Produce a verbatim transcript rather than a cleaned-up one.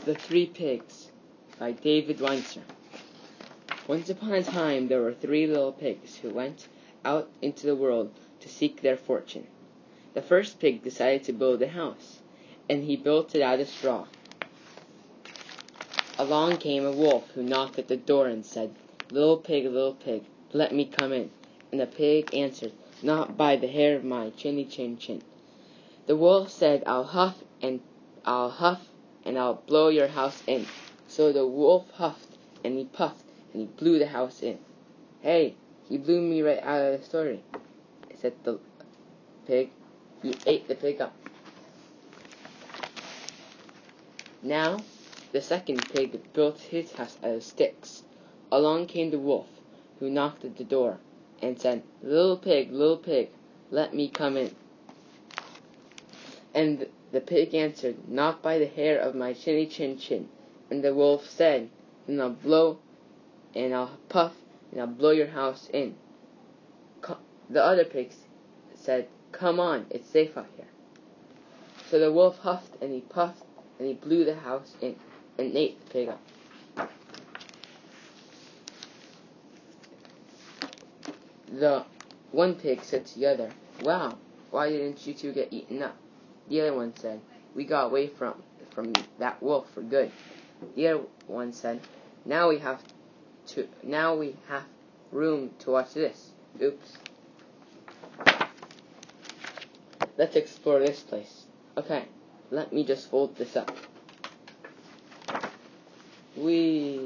The Three Pigs by David Weinzer. Once upon a time there were three little pigs who went out into the world to seek their fortune. The first pig decided to build a house, and he built it out of straw. Along came a wolf who knocked at the door and said, "Little pig, little pig, let me come in." And the pig answered, "Not by the hair of my chinny chin chin." The wolf said, "I'll huff and I'll huff and I'll blow your house in." So the wolf huffed and he puffed and he blew the house in. "Hey, he blew me right out of the story," said the pig. He ate the pig up. Now the second pig built his house out of sticks. Along came the wolf, who knocked at the door and said, "Little pig, little pig, let me come in." And the pig answered, "Not by the hair of my chinny chin chin." And the wolf said, "And I'll blow, and I'll puff, and I'll blow your house in." Co- the other pigs said, "Come on, it's safe out here." So the wolf huffed and he puffed and he blew the house in and ate the pig up. The one pig said to the other, "Wow, why didn't you two get eaten up?" The other one said, "We got away from from that wolf for good." The other one said, "Now we have to now we have room to watch this. Oops. Let's explore this place. Okay, let me just fold this up." Whee!